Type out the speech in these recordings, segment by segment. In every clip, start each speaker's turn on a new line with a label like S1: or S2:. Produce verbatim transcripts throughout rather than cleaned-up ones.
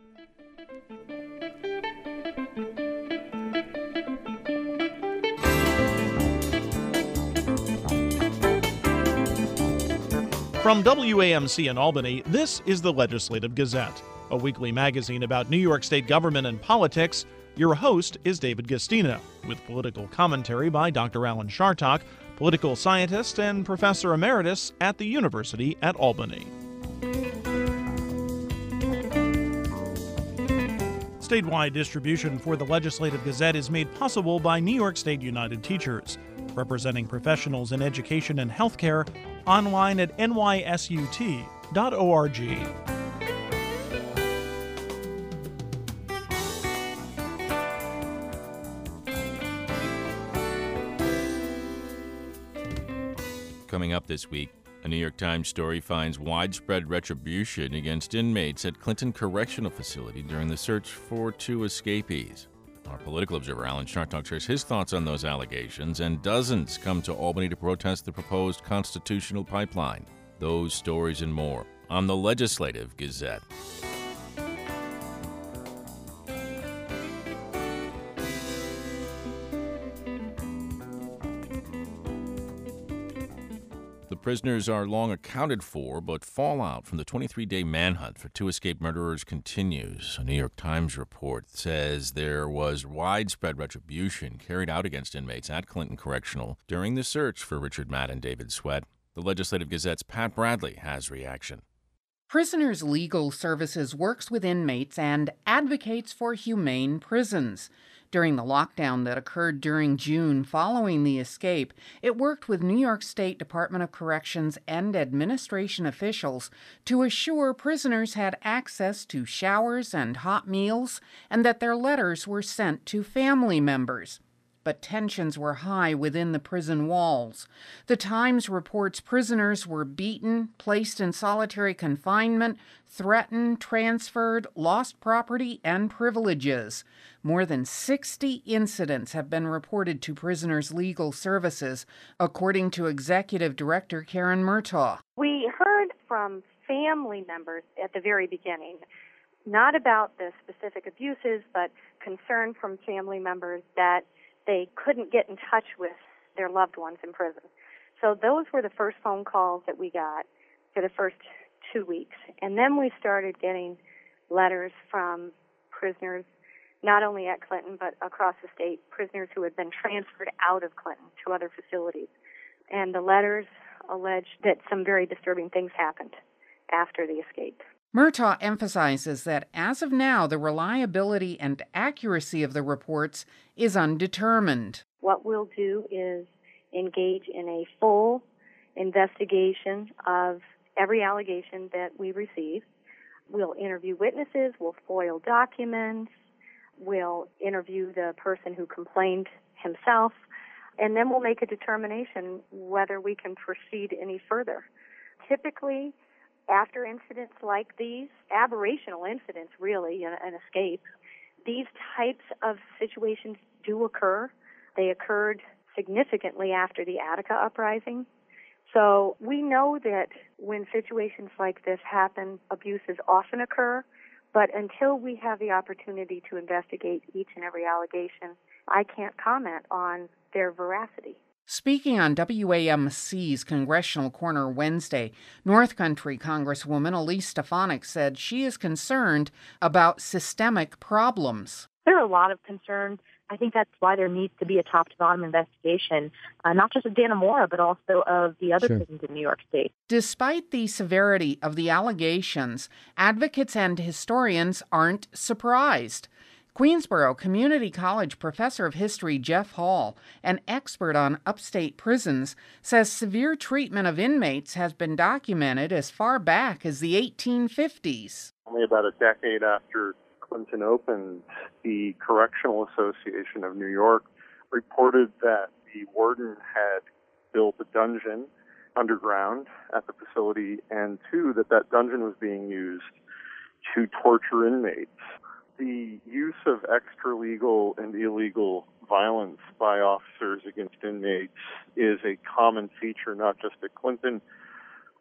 S1: From W A M C in Albany, this is the Legislative Gazette, a weekly magazine about New York State government and politics. Your host is David Gastino, with political commentary by Doctor Alan Chartock, political scientist and professor emeritus at the University at Albany. Statewide distribution for the Legislative Gazette is made possible by New York State United Teachers, representing professionals in education and healthcare, online at N Y S U T dot org.
S2: Coming up this week, a New York Times story finds widespread retribution against inmates at Clinton Correctional Facility during the search for two escapees. Our political observer Alan Chartock shares his thoughts on those allegations, and dozens come to Albany to protest the proposed constitutional pipeline. Those stories and more on the Legislative Gazette. The prisoners are long accounted for, but fallout from the twenty-three day manhunt for two escaped murderers continues. A New York Times report says there was widespread retribution carried out against inmates at Clinton Correctional during the search for Richard Matt and David Sweat. The Legislative Gazette's Pat Bradley has reaction.
S3: Prisoners Legal Services works with inmates and advocates for humane prisons. During the lockdown that occurred during June following the escape, it worked with New York State Department of Corrections and administration officials to assure prisoners had access to showers and hot meals and that their letters were sent to family members. But tensions were high within the prison walls. The Times reports prisoners were beaten, placed in solitary confinement, threatened, transferred, lost property and privileges. More than sixty incidents have been reported to Prisoners Legal Services, according to Executive Director Karen Murtaugh.
S4: We heard from family members at the very beginning, not about the specific abuses, but concern from family members that they couldn't get in touch with their loved ones in prison. So those were the first phone calls that we got for the first two weeks. And then we started getting letters from prisoners, not only at Clinton, but across the state, prisoners who had been transferred out of Clinton to other facilities. And the letters alleged that some very disturbing things happened after the escape.
S3: Murtaugh emphasizes that as of now, the reliability and accuracy of the reports is undetermined.
S4: What we'll do is engage in a full investigation of every allegation that we receive. We'll interview witnesses, we'll foil documents, we'll interview the person who complained himself, and then we'll make a determination whether we can proceed any further. Typically, after incidents like these, aberrational incidents really, an, an escape, these types of situations do occur. They occurred significantly after the Attica uprising. So we know that when situations like this happen, abuses often occur, but until we have the opportunity to investigate each and every allegation, I can't comment on their veracity.
S3: Speaking on W A M C's Congressional Corner Wednesday, North Country Congresswoman Elise Stefanik said she is concerned about systemic problems.
S5: There are a lot of concerns. I think that's why there needs to be a top-to-bottom investigation, uh, not just of Dannemora, but also of the other
S6: Sure.
S5: prisons in New York State.
S3: Despite the severity of the allegations, advocates and historians aren't surprised. Queensborough Community College professor of history Jeff Hall, an expert on upstate prisons, says severe treatment of inmates has been documented as far back as the eighteen fifties.
S7: Only about a decade after Clinton opened, the Correctional Association of New York reported that the warden had built a dungeon underground at the facility, and two, that that dungeon was being used to torture inmates. The use of extra-legal and illegal violence by officers against inmates is a common feature, not just at Clinton, but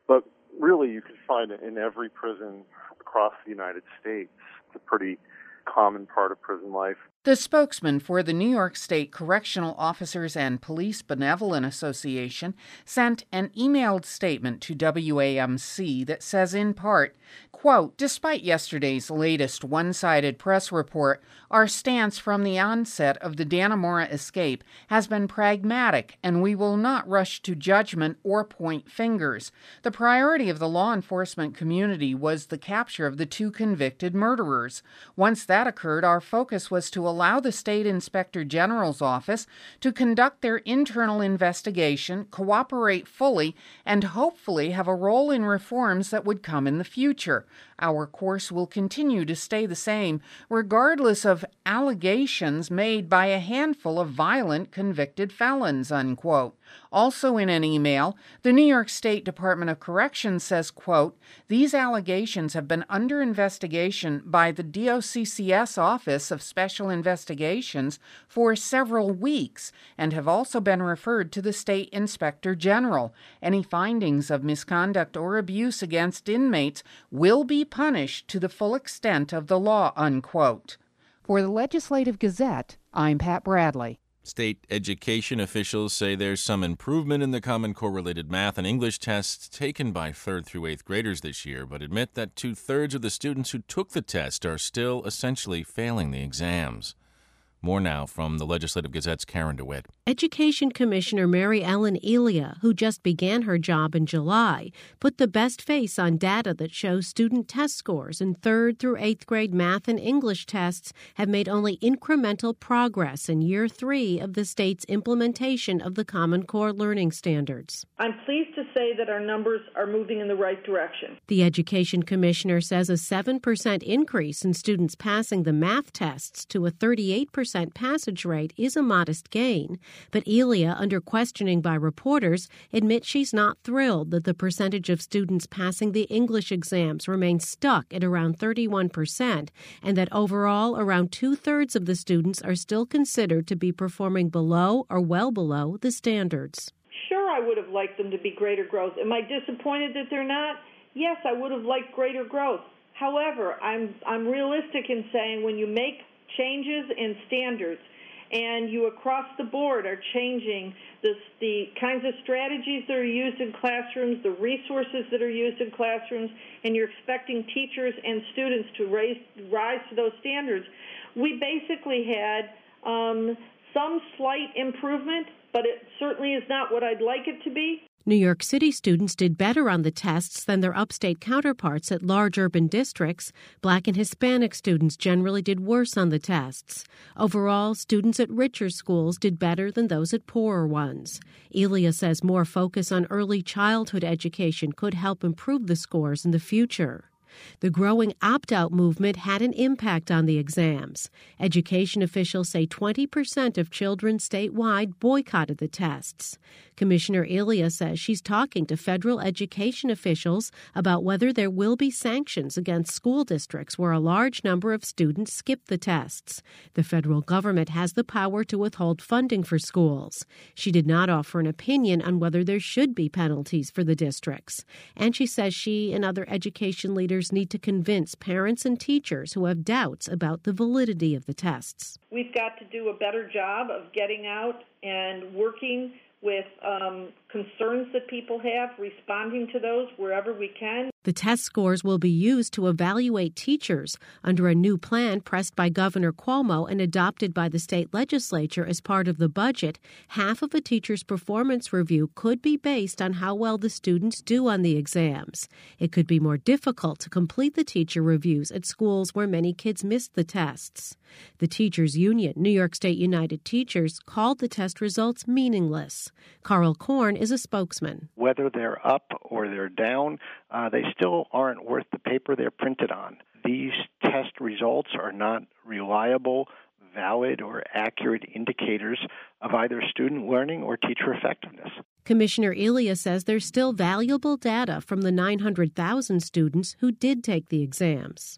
S7: really you can find it in every prison across the United States. It's a pretty common part of prison life.
S3: The spokesman for the New York State Correctional Officers and Police Benevolent Association sent an emailed statement to W A M C that says in part, quote, "Despite yesterday's latest one-sided press report, our stance from the onset of the Dannemora escape has been pragmatic, and we will not rush to judgment or point fingers. The priority of the law enforcement community was the capture of the two convicted murderers. Once that occurred, our focus was to allow the State Inspector General's office to conduct their internal investigation, cooperate fully, and hopefully have a role in reforms that would come in the future. Our course will continue to stay the same, regardless of allegations made by a handful of violent convicted felons," unquote. Also in an email, the New York State Department of Corrections says, quote, "These allegations have been under investigation by the D O C C S Office of Special Investigations for several weeks and have also been referred to the State Inspector General. Any findings of misconduct or abuse against inmates will be punished to the full extent of the law," unquote. For the Legislative Gazette, I'm Pat Bradley.
S2: State education officials say there's some improvement in the Common Core-related math and English tests taken by third through eighth graders this year, but admit that two-thirds of the students who took the test are still essentially failing the exams. More now from the Legislative Gazette's Karen DeWitt.
S6: Education Commissioner Mary Ellen Elia, who just began her job in July, put the best face on data that shows student test scores in third through eighth grade math and English tests have made only incremental progress in year three of the state's implementation of the Common Core learning standards.
S8: I'm pleased to say that our numbers are moving in the right direction.
S6: The Education Commissioner says a seven percent increase in students passing the math tests to a thirty-eight percent passage rate is a modest gain, but Elia, under questioning by reporters, admits she's not thrilled that the percentage of students passing the English exams remains stuck at around thirty-one percent, and that overall around two-thirds of the students are still considered to be performing below or well below the standards.
S8: Sure, I would have liked them to be greater growth. Am I disappointed that they're not? Yes, I would have liked greater growth. However, I'm I'm realistic in saying when you make changes in standards and you across the board are changing this, the kinds of strategies that are used in classrooms, the resources that are used in classrooms, and you're expecting teachers and students to raise, rise to those standards, we basically had um, some slight improvement, but it certainly is not what I'd like it to be.
S6: New York City students did better on the tests than their upstate counterparts at large urban districts. Black and Hispanic students generally did worse on the tests. Overall, students at richer schools did better than those at poorer ones. Elia says more focus on early childhood education could help improve the scores in the future. The growing opt-out movement had an impact on the exams. Education officials say twenty percent of children statewide boycotted the tests. Commissioner Elia says she's talking to federal education officials about whether there will be sanctions against school districts where a large number of students skip the tests. The federal government has the power to withhold funding for schools. She did not offer an opinion on whether there should be penalties for the districts. And she says she and other education leaders need to convince parents and teachers who have doubts about the validity of the tests.
S8: We've got to do a better job of getting out and working with um, concerns that people have, responding to those wherever we can.
S6: The test scores will be used to evaluate teachers under a new plan pressed by Governor Cuomo and adopted by the state legislature as part of the budget. Half of a teacher's performance review could be based on how well the students do on the exams. It could be more difficult to complete the teacher reviews at schools where many kids missed the tests. The teachers' union, New York State United Teachers, called the test results meaningless. Carl Korn is a spokesman.
S9: Whether they're up or they're down, uh, they still aren't worth the paper they're printed on. These test results are not reliable, valid, or accurate indicators of either student learning or teacher effectiveness.
S6: Commissioner Elia says there's still valuable data from the nine hundred thousand students who did take the exams.
S8: It's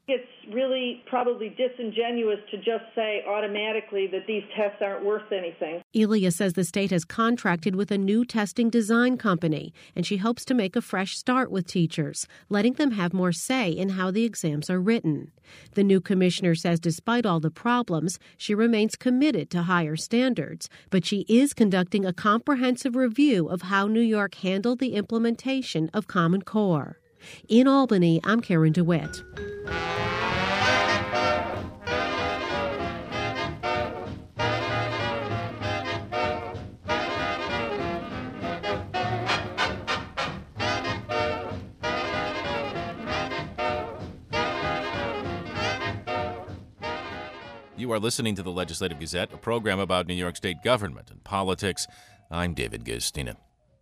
S8: really probably disingenuous to just say automatically that these tests aren't worth anything.
S6: Elia says the state has contracted with a new testing design company, and she hopes to make a fresh start with teachers, letting them have more say in how the exams are written. The new commissioner says despite all the problems, she remains committed to higher standards, but she is conducting a comprehensive review of how New York handled the implementation of Common Core. In Albany, I'm Karen DeWitt.
S2: You are listening to the Legislative Gazette, a program about New York State government and politics. I'm David Guistina.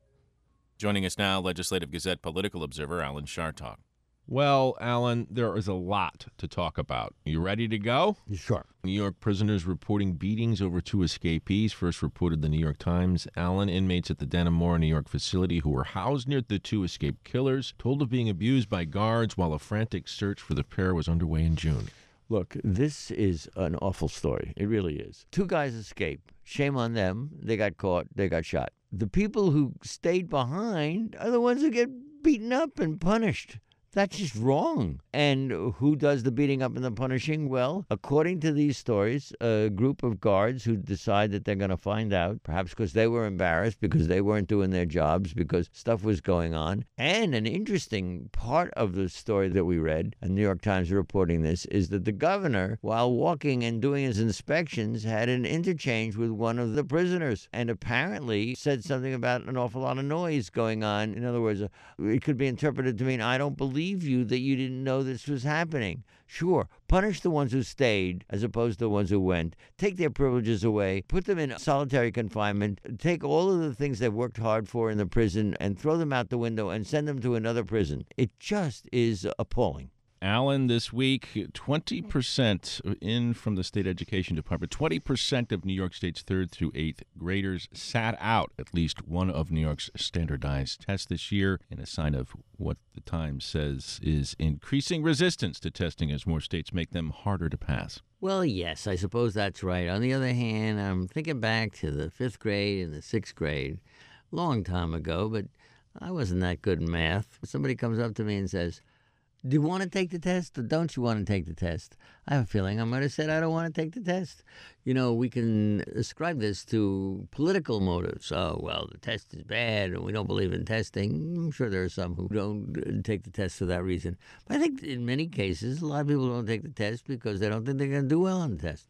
S2: Joining us now, Legislative Gazette political observer Alan Chartock.
S10: Well, Alan, there is a lot to talk about. You ready to go?
S11: Sure.
S10: New York prisoners reporting beatings over two escapees. First reported the New York Times. Alan, inmates at the Dannemora, New York facility who were housed near the two escaped killers, told of being abused by guards while a frantic search for the pair was underway in June.
S11: Look, this is an awful story. It really is. Two guys escaped. Shame on them. They got caught. They got shot. The people who stayed behind are the ones who get beaten up and punished. That's just wrong. And who does the beating up and the punishing? Well, according to these stories, a group of guards who decide that they're going to find out, perhaps because they were embarrassed, because they weren't doing their jobs, because stuff was going on. And an interesting part of the story that we read, and New York Times reporting this, is that the governor, while walking and doing his inspections, had an interchange with one of the prisoners and apparently said something about an awful lot of noise going on. In other words, it could be interpreted to mean, I don't believe you that you didn't know this was happening. Sure, punish the ones who stayed as opposed to the ones who went. Take their privileges away. Put them in solitary confinement. Take all of the things they've worked hard for in the prison and throw them out the window and send them to another prison. It just is appalling.
S10: Alan, this week, twenty percent in from the state education department, twenty percent of New York State's third through eighth graders sat out at least one of New York's standardized tests this year, in a sign of what the Times says is increasing resistance to testing as more states make them harder to pass.
S11: Well, yes, I suppose that's right. On the other hand, I'm thinking back to the fifth grade and the sixth grade, long time ago, but I wasn't that good in math. Somebody comes up to me and says, do you want to take the test or don't you want to take the test? I have a feeling I might have said I don't want to take the test. You know, we can ascribe this to political motives. Oh, well, the test is bad and we don't believe in testing. I'm sure there are some who don't take the test for that reason. But I think in many cases, a lot of people don't take the test because they don't think they're going to do well on the test.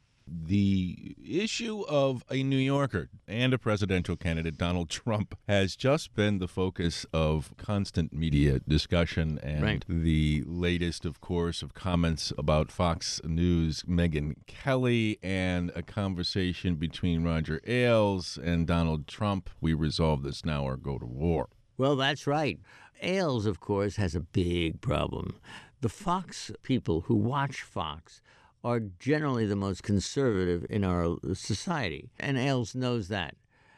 S10: The issue of a New Yorker and a presidential candidate, Donald Trump, has just been the focus of constant media discussion. And
S11: right.
S10: The latest, of course, of comments about Fox News' Megyn Kelly and a conversation between Roger Ailes and Donald Trump. We resolve this now or go to war.
S11: Well, that's right. Ailes, of course, has a big problem. The Fox people who watch Fox are generally the most conservative in our society. And Ailes knows that.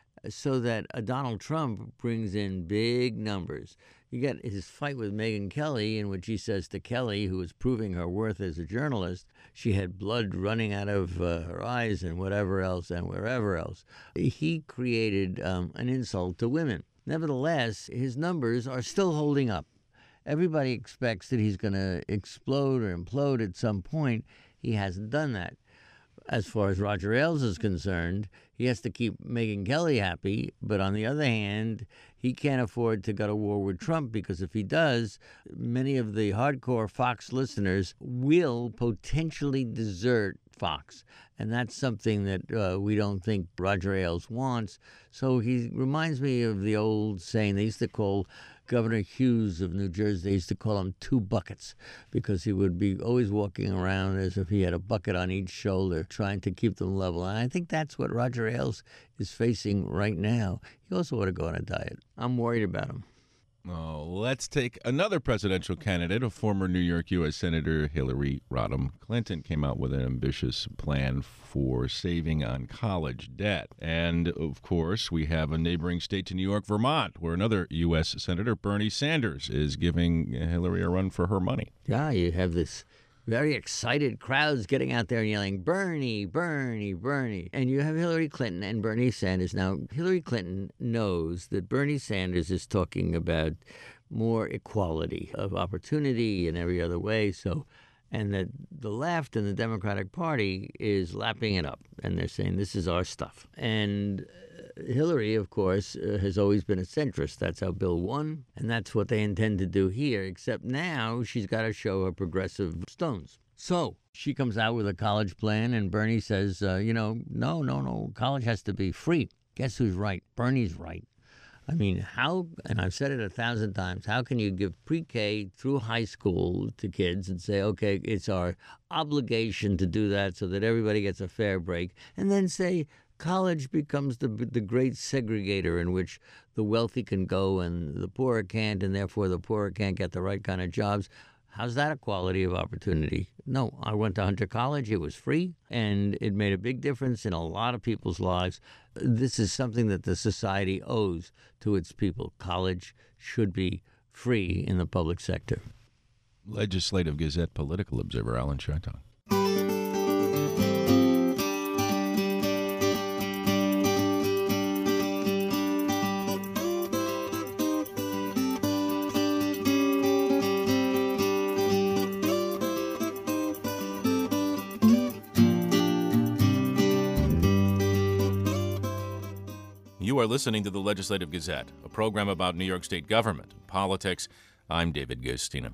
S11: So that uh, Donald Trump brings in big numbers. You get his fight with Megyn Kelly, in which he says to Kelly, who was proving her worth as a journalist, she had blood running out of uh, her eyes and whatever else and wherever else. He created um, an insult to women. Nevertheless, his numbers are still holding up. Everybody expects that he's going to explode or implode at some point. He hasn't done that. As far as Roger Ailes is concerned, he has to keep Megyn Kelly happy, but on the other hand, he can't afford to go to war with Trump because if he does, many of the hardcore Fox listeners will potentially desert Fox. And that's something that uh, we don't think Roger Ailes wants. So he reminds me of the old saying they used to call Governor Hughes of New Jersey, they used to call him two buckets because he would be always walking around as if he had a bucket on each shoulder trying to keep them level. And I think that's what Roger Ailes is facing right now. He also ought to go on a diet. I'm worried about him.
S10: Oh, let's take another presidential candidate. A former New York U S Senator Hillary Rodham Clinton came out with an ambitious plan for saving on college debt. And, of course, we have a neighboring state to New York, Vermont, where another U S Senator, Bernie Sanders, is giving Hillary a run for her money.
S11: Yeah, you have this very excited crowds getting out there and yelling, Bernie, Bernie, Bernie. And you have Hillary Clinton and Bernie Sanders. Now, Hillary Clinton knows that Bernie Sanders is talking about more equality of opportunity in every other way. So, and that the left and the Democratic Party is lapping it up. And they're saying, this is our stuff. And Hillary, of course, uh, has always been a centrist. That's how Bill won, and that's what they intend to do here, except now she's got to show her progressive stones. So she comes out with a college plan, and Bernie says, uh, you know, no, no, no, college has to be free. Guess who's right? Bernie's right. I mean, how, and I've said it a thousand times, how can you give pre-K through high school to kids and say, okay, it's our obligation to do that so that everybody gets a fair break, and then say, college becomes the the great segregator in which the wealthy can go and the poorer can't, and therefore the poorer can't get the right kind of jobs. How's that equality of opportunity? No, I went to Hunter College. It was free, and it made a big difference in a lot of people's lives. This is something that the society owes to its people. College should be free in the public sector.
S10: Legislative Gazette political observer Alan Chartock.
S2: You are listening to the Legislative Gazette, a program about New York State government and politics. I'm David Guistina.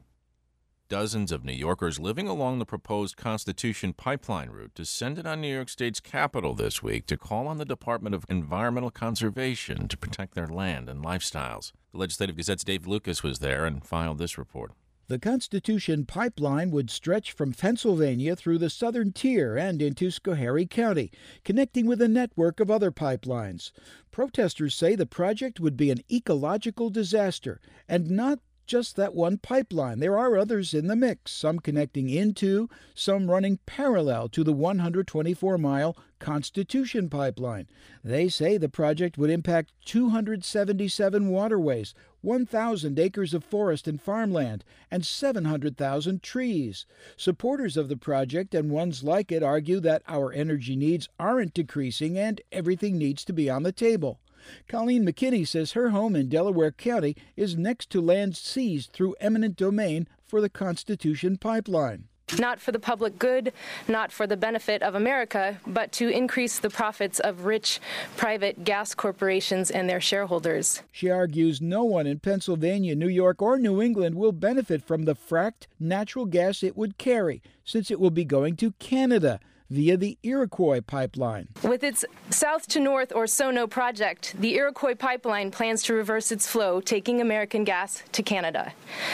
S2: Dozens of New Yorkers living along the proposed Constitution pipeline route descended on New York State's Capitol this week to call on the Department of Environmental Conservation to protect their land and lifestyles. The Legislative Gazette's Dave Lucas was there and filed this report.
S12: The Constitution pipeline would stretch from Pennsylvania through the southern tier and into Schoharie County, connecting with a network of other pipelines. Protesters say the project would be an ecological disaster, and not just that one pipeline. There are others in the mix, some connecting into, some running parallel to the one hundred twenty-four mile Constitution pipeline. They say the project would impact two hundred seventy-seven waterways, one thousand acres of forest and farmland, and seven hundred thousand trees. Supporters of the project and ones like it argue that our energy needs aren't decreasing and everything needs to be on the table. Colleen McKinney says her home in Delaware County is next to land seized through eminent domain for the Constitution pipeline.
S13: Not for the public good, not for the benefit of America, but to increase the profits of rich private gas corporations and their shareholders.
S12: She argues no one in Pennsylvania, New York, or New England will benefit from the fracked natural gas it would carry, since it will be going to Canada via the Iroquois pipeline.
S13: With its south to north or SONO project, the Iroquois pipeline plans to reverse its flow, taking American gas to Canada.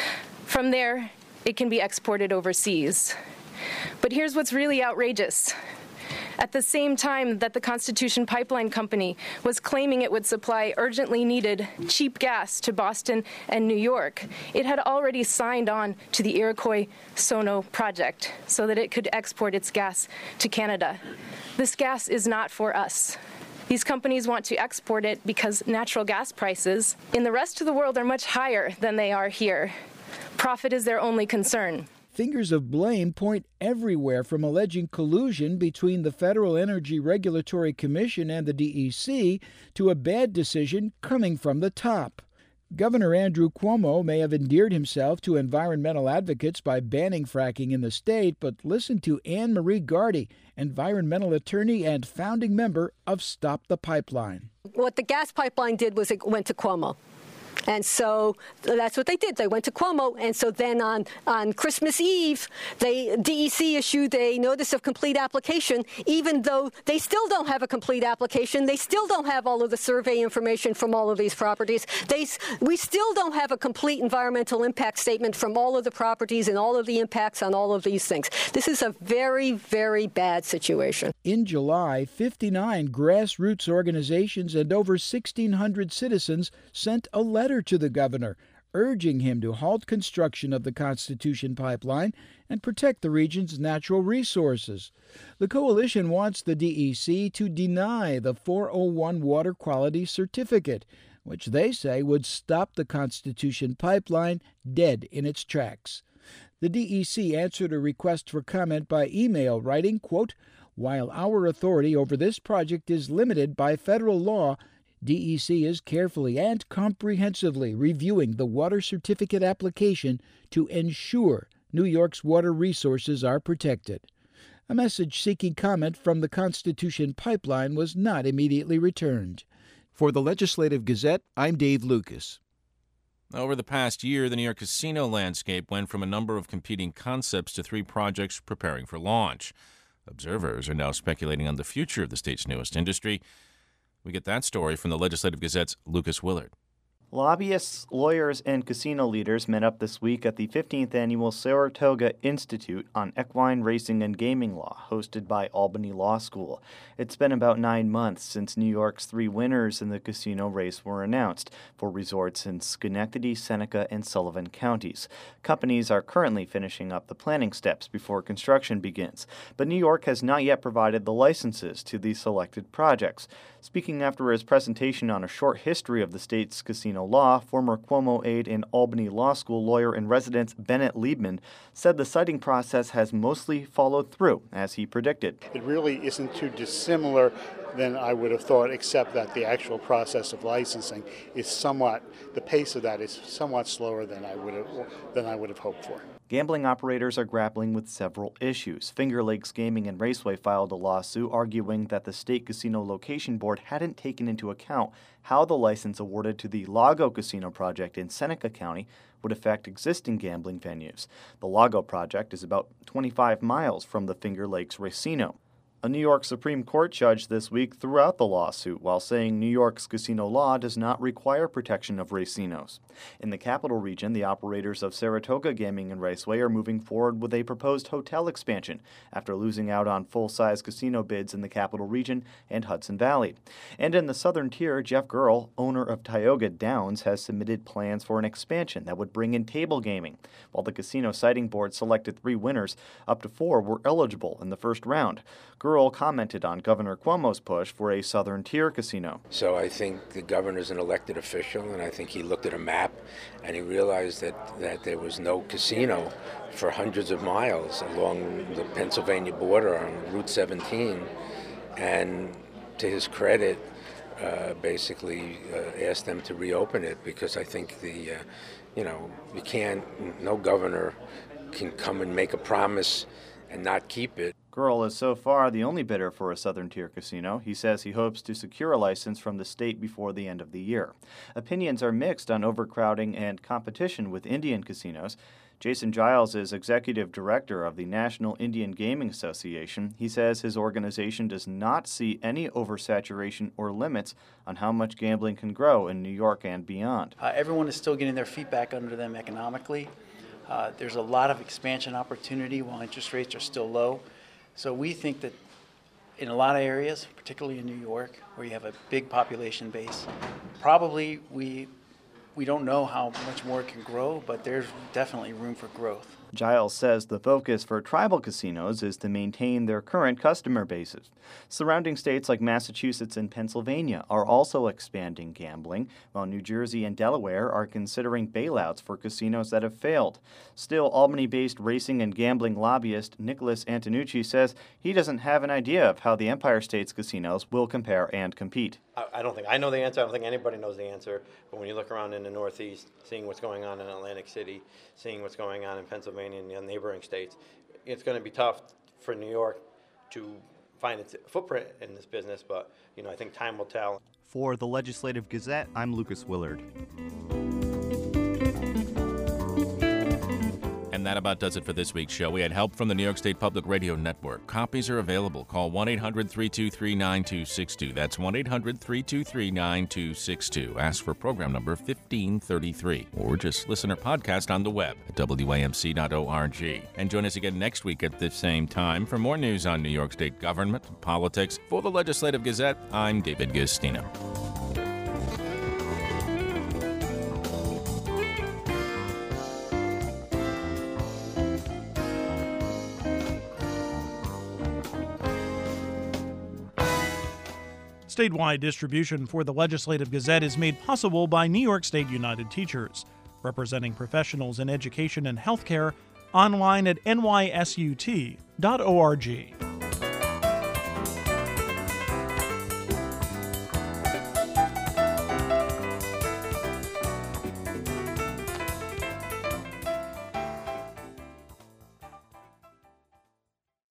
S13: From there, it can be exported overseas. But here's what's really outrageous. At the same time that the Constitution Pipeline Company was claiming it would supply urgently needed cheap gas to Boston and New York, it had already signed on to the Iroquois SONO project so that it could export its gas to Canada. This gas is not for us. These companies want to export it because natural gas prices in the rest of the world are much higher than they are here. Profit is their only concern.
S12: Fingers of blame point everywhere, from alleging collusion between the Federal Energy Regulatory Commission and the D E C to a bad decision coming from the top. Governor Andrew Cuomo may have endeared himself to environmental advocates by banning fracking in the state, but listen to Anne Marie Gardy, environmental attorney and founding member of Stop the Pipeline.
S14: What the gas pipeline did was it went to Cuomo. And so that's what they did. They went to Cuomo. And so then on, on Christmas Eve, they, D E C issued a notice of complete application, even though they still don't have a complete application. They still don't have all of the survey information from all of these properties. They, we still don't have a complete environmental impact statement from all of the properties and all of the impacts on all of these things. This is a very, very bad situation.
S12: In July, fifty-nine grassroots organizations and over sixteen hundred citizens sent a letter to the governor, urging him to halt construction of the Constitution pipeline and protect the region's natural resources. The coalition wants the D E C to deny the four oh one water quality certificate, which they say would stop the Constitution pipeline dead in its tracks. The D E C answered a request for comment by email, writing, quote, "While our authority over this project is limited by federal law, D E C is carefully and comprehensively reviewing the water certificate application to ensure New York's water resources are protected." A message seeking comment from the Constitution Pipeline was not immediately returned. For the Legislative Gazette, I'm Dave Lucas.
S2: Over the past year, the New York casino landscape went from a number of competing concepts to three projects preparing for launch. Observers are now speculating on the future of the state's newest industry. We get that story from the Legislative Gazette's Lucas Willard.
S15: Lobbyists, lawyers, and casino leaders met up this week at the fifteenth Annual Saratoga Institute on Equine Racing and Gaming Law, hosted by Albany Law School. It's been about nine months since New York's three winners in the casino race were announced for resorts in Schenectady, Seneca, and Sullivan counties. Companies are currently finishing up the planning steps before construction begins, but New York has not yet provided the licenses to the selected projects. Speaking after his presentation on a short history of the state's casino law, former Cuomo aide and Albany Law School lawyer in residence Bennett Liebman said the citing process has mostly followed through, as he predicted.
S16: It really isn't too dissimilar than I would have thought, except that the actual process of licensing is somewhat, the pace of that is somewhat slower than I would have, than I would have hoped for.
S15: Gambling operators are grappling with several issues. Finger Lakes Gaming and Raceway filed a lawsuit arguing that the State Casino Location Board hadn't taken into account how the license awarded to the Lago Casino project in Seneca County would affect existing gambling venues. The Lago project is about twenty-five miles from the Finger Lakes Racino. A New York Supreme Court judge this week threw out the lawsuit while saying New York's casino law does not require protection of racinos. In the capital region, the operators of Saratoga Gaming and Raceway are moving forward with a proposed hotel expansion after losing out on full-size casino bids in the capital region and Hudson Valley. And in the southern tier, Jeff Gurl, owner of Tioga Downs, has submitted plans for an expansion that would bring in table gaming. While the Casino Siting Board selected three winners, up to four were eligible in the first round. Gurl commented on Governor Cuomo's push for a southern tier casino.
S17: So I think the governor's an elected official, and I think he looked at a map and he realized that, that there was no casino for hundreds of miles along the Pennsylvania border on Route seventeen. And to his credit, uh, basically uh, asked them to reopen it because I think the, uh, you know, you can't, no governor can come and make a promise and not keep it.
S15: Gurl is so far the only bidder for a southern tier casino. He says he hopes to secure a license from the state before the end of the year. Opinions are mixed on overcrowding and competition with Indian casinos. Jason Giles is executive director of the National Indian Gaming Association. He says his organization does not see any oversaturation or limits on how much gambling can grow in New York and beyond.
S18: Uh, everyone is still getting their feet back under them economically. Uh, there's a lot of expansion opportunity while interest rates are still low. So we think that in a lot of areas, particularly in New York, where you have a big population base, probably we we don't know how much more it can grow, but there's definitely room for growth.
S15: Giles says the focus for tribal casinos is to maintain their current customer bases. Surrounding states like Massachusetts and Pennsylvania are also expanding gambling, while New Jersey and Delaware are considering bailouts for casinos that have failed. Still, Albany-based racing and gambling lobbyist Nicholas Antonucci says he doesn't have an idea of how the Empire State's casinos will compare and compete.
S19: I don't think I know the answer. I don't think anybody knows the answer. But when you look around in the Northeast, seeing what's going on in Atlantic City, seeing what's going on in Pennsylvania and the neighboring states, it's going to be tough for New York to find its footprint in this business. But you know, I think time will tell.
S15: For the Legislative Gazette, I'm Lucas Willard.
S2: And that about does it for this week's show. We had help from the New York State Public Radio Network. Copies are available. Call one eight hundred three two three nine two six two. That's one eight hundred three two three nine two six two. Ask for program number fifteen thirty-three. Or just listen or podcast on the web at W A M C dot org. And join us again next week at the same time for more news on New York State government and politics. For the Legislative Gazette, I'm David Gustino.
S1: Statewide distribution for the Legislative Gazette is made possible by New York State United Teachers. Representing professionals in education and healthcare, online at N Y S U T dot org.